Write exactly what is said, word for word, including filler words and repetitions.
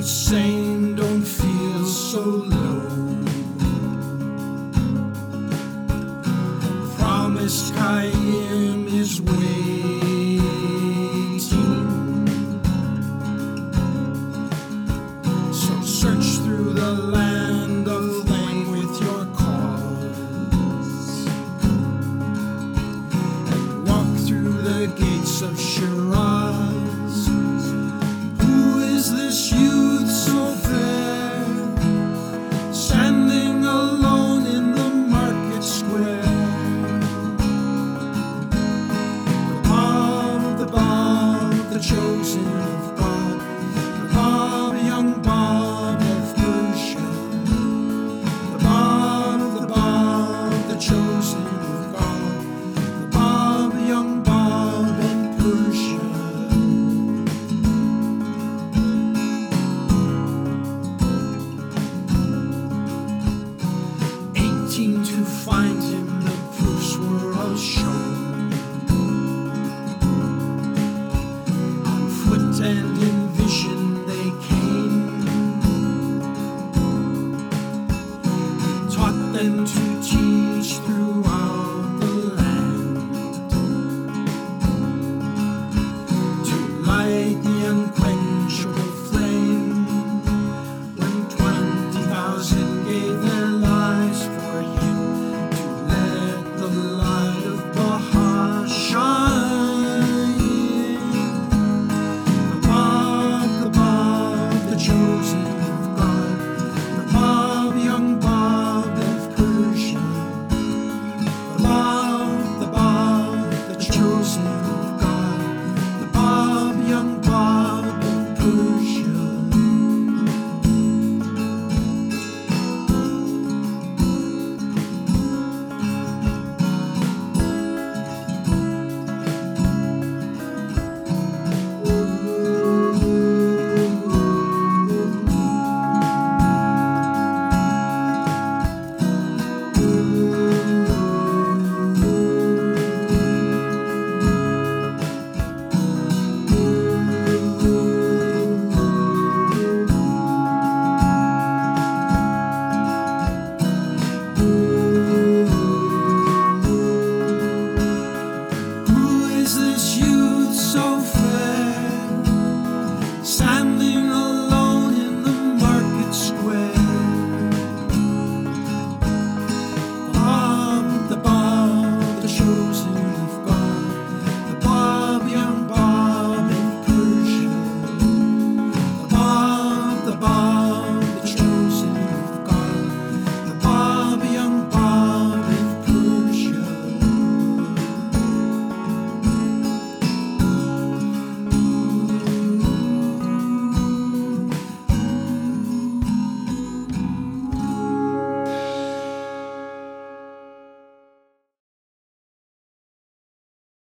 Hussein, don't feel so low. Promised Qaim is waiting. So search through the land of flame with your cause, and walk through the gates of Shiraz. Who is this youth so fair, standing alone in the market square? The bomb, the bomb, the chosen